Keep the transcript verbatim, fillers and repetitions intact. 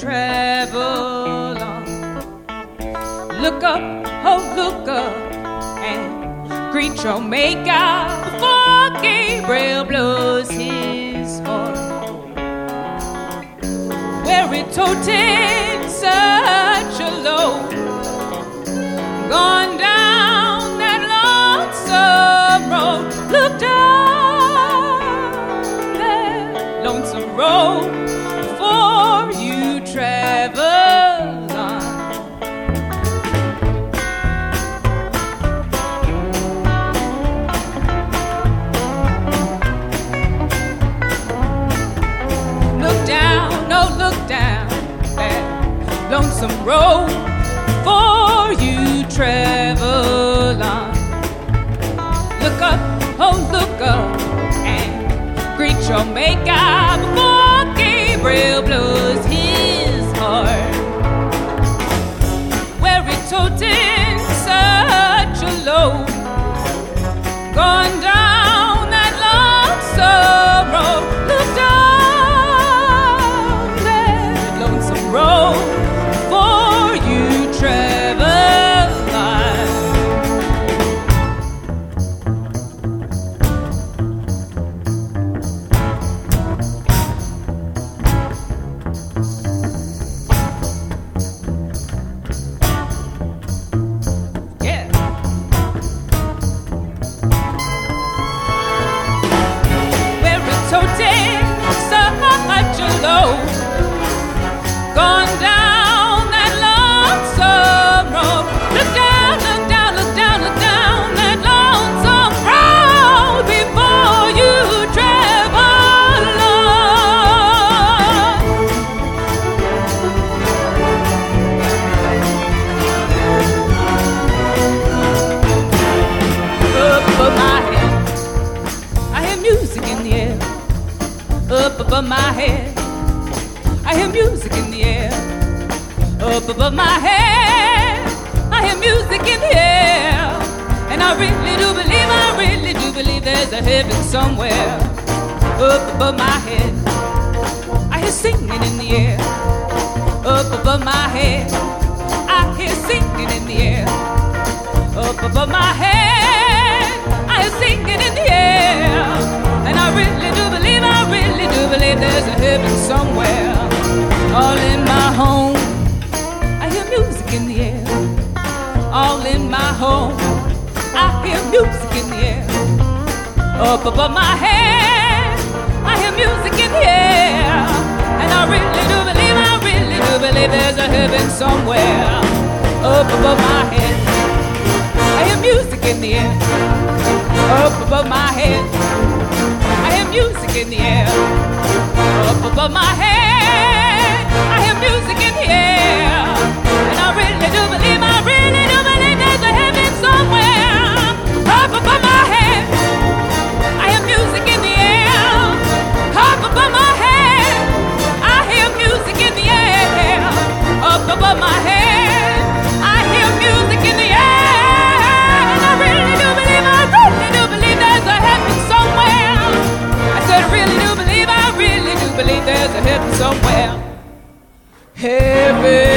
travel on. Look up, oh look up, and greet your maker before Gabriel blows his horn. Where it toted such a load, gone down that lonesome road. Look down that lonesome road before you travel on. Look down, oh look down that lonesome road before you travel on. Look up, oh look up, and greet your maker before Gabriel blows his horn. Where it toted such a load, gone down that lonesome road. Look down that lonesome road before you travel on. Yeah. Where it toted such a load, gone down that lonesome road. Look down, look down, look down, look down that lonesome road before you travel on. Up above my head, I hear music in the air. Up above my head, I hear music in the air. Up above my head, I hear music in the air. And I really do believe, I really do believe there's a heaven somewhere. Up above my head, I hear singing in the air. Up above my head, I hear singing in the air. Up above my head, I hear singing in the air. And I really do believe, I really do believe there's a heaven somewhere. All in my home, I hear music in the air. All in my home, I hear music in the air. Up above my head, I hear music in the air. And I really do believe, I really do believe there's a heaven somewhere. Up above my head, I hear music in the air. Up above my head, I hear music in the air. Up above my head, I hear music in the air. And I really do believe, I really do believe there's a heaven somewhere. Up above my head, I hear music in the air. Up above my head, I hear music in the air. Up above my head, I hear music in the air. And I really do believe, I really do believe there's a heaven somewhere. I said I really do believe, I really do believe there's a heaven somewhere. Heaven.